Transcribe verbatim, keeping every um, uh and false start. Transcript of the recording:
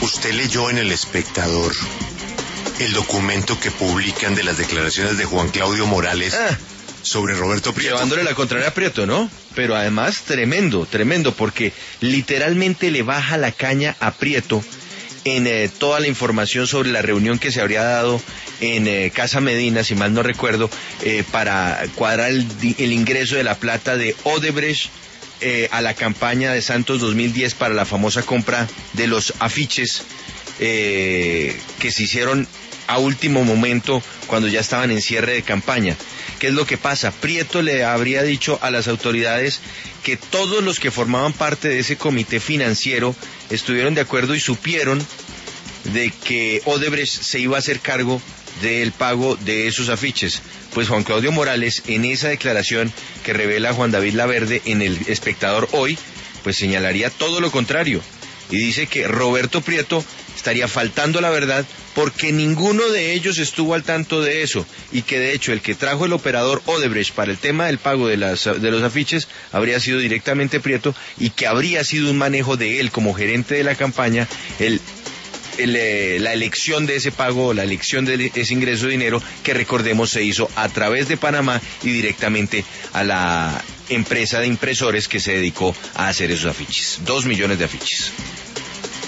¿Usted leyó en El Espectador el documento que publican de las declaraciones de Juan Claudio Morales ah, sobre Roberto Prieto? Llevándole la contraria a Prieto, ¿no? Pero además tremendo, tremendo, porque literalmente le baja la caña a Prieto en eh, toda la información sobre la reunión que se habría dado en eh, Casa Medina, si mal no recuerdo, eh, para cuadrar el, el ingreso de la plata de Odebrecht eh, a la campaña de Santos dos mil diez para la famosa compra de los afiches eh, que se hicieron a último momento cuando ya estaban en cierre de campaña. ¿Qué es lo que pasa? Prieto le habría dicho a las autoridades que todos los que formaban parte de ese comité financiero estuvieron de acuerdo y supieron de que Odebrecht se iba a hacer cargo del pago de esos afiches. Pues Juan Claudio Morales, en esa declaración que revela Juan David Laverde en El Espectador hoy, pues señalaría todo lo contrario y dice que Roberto Prieto estaría faltando la verdad porque ninguno de ellos estuvo al tanto de eso y que de hecho el que trajo el operador Odebrecht para el tema del pago de, las, de los afiches habría sido directamente Prieto y que habría sido un manejo de él como gerente de la campaña el, el, eh, la elección de ese pago, la elección de ese ingreso de dinero que recordemos se hizo a través de Panamá y directamente a la empresa de impresores que se dedicó a hacer esos afiches, dos millones de afiches.